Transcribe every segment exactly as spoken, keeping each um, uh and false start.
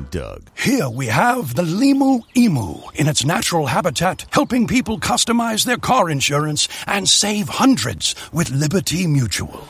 Doug. Here we have the Limu Emu in its natural habitat, helping people customize their car insurance and save hundreds with Liberty Mutual.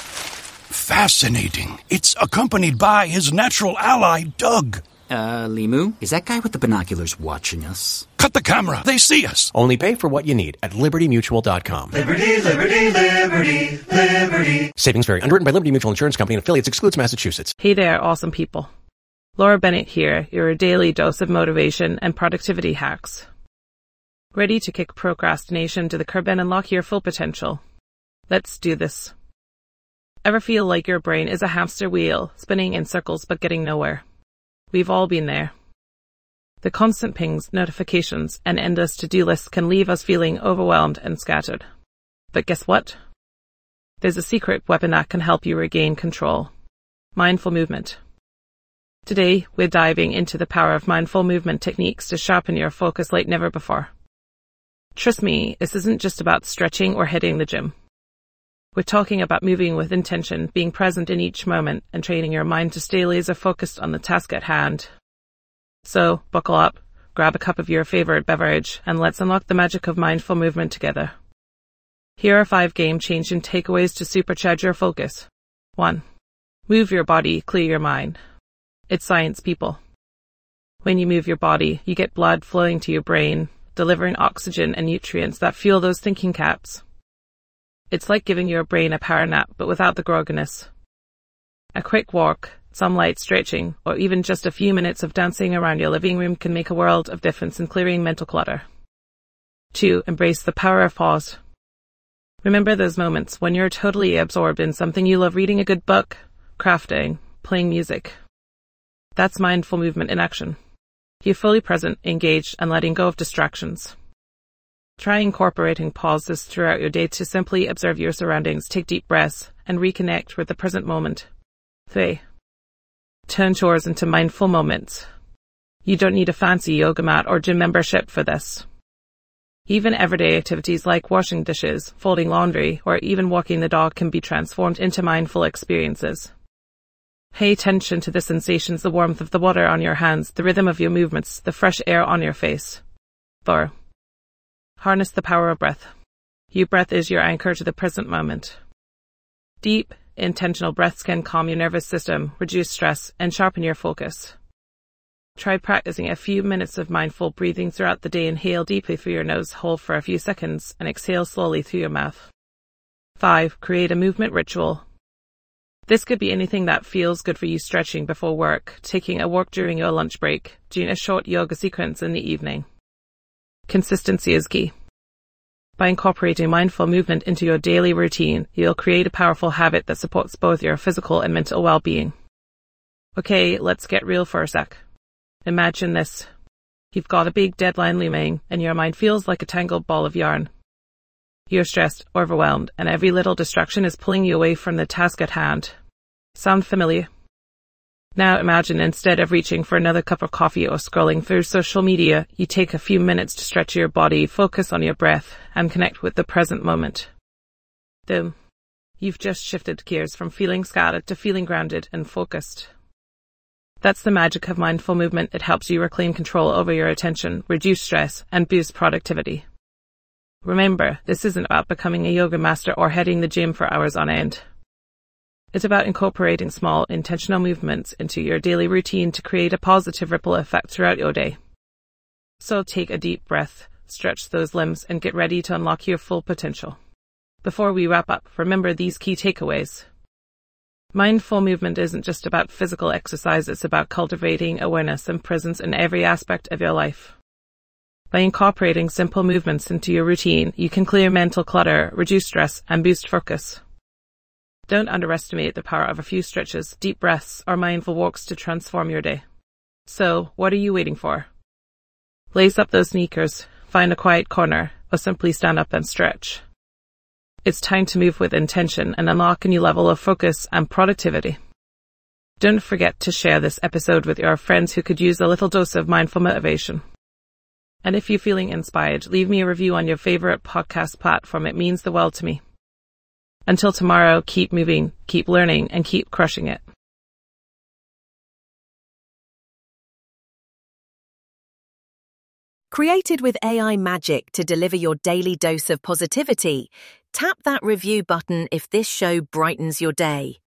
Fascinating. It's accompanied by his natural ally, Doug. Uh, Limu? Is that guy with the binoculars watching us? Cut the camera. They see us. Only pay for what you need at liberty mutual dot com. Liberty, liberty, liberty, liberty. Savings vary. Underwritten by Liberty Mutual Insurance Company and affiliates. Excludes Massachusetts. Hey there, awesome people. Laura Bennett here, your daily dose of motivation and productivity hacks. Ready to kick procrastination to the curb and unlock your full potential? Let's do this. Ever feel like your brain is a hamster wheel, spinning in circles but getting nowhere? We've all been there. The constant pings, notifications, and endless to-do lists can leave us feeling overwhelmed and scattered. But guess what? There's a secret weapon that can help you regain control. Mindful movement. Today, we're diving into the power of mindful movement techniques to sharpen your focus like never before. Trust me, this isn't just about stretching or hitting the gym. We're talking about moving with intention, being present in each moment, and training your mind to stay laser-focused on the task at hand. So, buckle up, grab a cup of your favorite beverage, and let's unlock the magic of mindful movement together. Here are five game-changing takeaways to supercharge your focus. one. Move your body, clear your mind. It's science, people. When you move your body, you get blood flowing to your brain, delivering oxygen and nutrients that fuel those thinking caps. It's like giving your brain a power nap, but without the grogginess. A quick walk, some light stretching, or even just a few minutes of dancing around your living room can make a world of difference in clearing mental clutter. two. Embrace the power of pause. Remember those moments when you're totally absorbed in something you love, reading a good book, crafting, playing music. That's mindful movement in action. You're fully present, engaged, and letting go of distractions. Try incorporating pauses throughout your day to simply observe your surroundings, take deep breaths, and reconnect with the present moment. three. Turn chores into mindful moments. You don't need a fancy yoga mat or gym membership for this. Even everyday activities like washing dishes, folding laundry, or even walking the dog can be transformed into mindful experiences. Pay attention to the sensations, the warmth of the water on your hands, the rhythm of your movements, the fresh air on your face. four. Harness the power of breath. Your breath is your anchor to the present moment. Deep, intentional breaths can calm your nervous system, reduce stress, and sharpen your focus. Try practicing a few minutes of mindful breathing throughout the day. Inhale deeply through your nose, hold for a few seconds, and exhale slowly through your mouth. five. Create a movement ritual. This could be anything that feels good for you: stretching before work, taking a walk during your lunch break, doing a short yoga sequence in the evening. Consistency is key. By incorporating mindful movement into your daily routine, you'll create a powerful habit that supports both your physical and mental well-being. Okay, let's get real for a sec. Imagine this. You've got a big deadline looming, and your mind feels like a tangled ball of yarn. You're stressed, overwhelmed, and every little distraction is pulling you away from the task at hand. Sound familiar? Now imagine, instead of reaching for another cup of coffee or scrolling through social media, you take a few minutes to stretch your body, focus on your breath, and connect with the present moment. Boom. You've just shifted gears from feeling scattered to feeling grounded and focused. That's the magic of mindful movement. It helps you reclaim control over your attention, reduce stress, and boost productivity. Remember, this isn't about becoming a yoga master or heading the gym for hours on end. It's about incorporating small, intentional movements into your daily routine to create a positive ripple effect throughout your day. So take a deep breath, stretch those limbs, and get ready to unlock your full potential. Before we wrap up, remember these key takeaways. Mindful movement isn't just about physical exercise, it's about cultivating awareness and presence in every aspect of your life. By incorporating simple movements into your routine, you can clear mental clutter, reduce stress, and boost focus. Don't underestimate the power of a few stretches, deep breaths, or mindful walks to transform your day. So, what are you waiting for? Lace up those sneakers, find a quiet corner, or simply stand up and stretch. It's time to move with intention and unlock a new level of focus and productivity. Don't forget to share this episode with your friends who could use a little dose of mindful motivation. And if you're feeling inspired, leave me a review on your favorite podcast platform. It means the world to me. Until tomorrow, keep moving, keep learning, and keep crushing it. Created with A I magic to deliver your daily dose of positivity, tap that review button if this show brightens your day.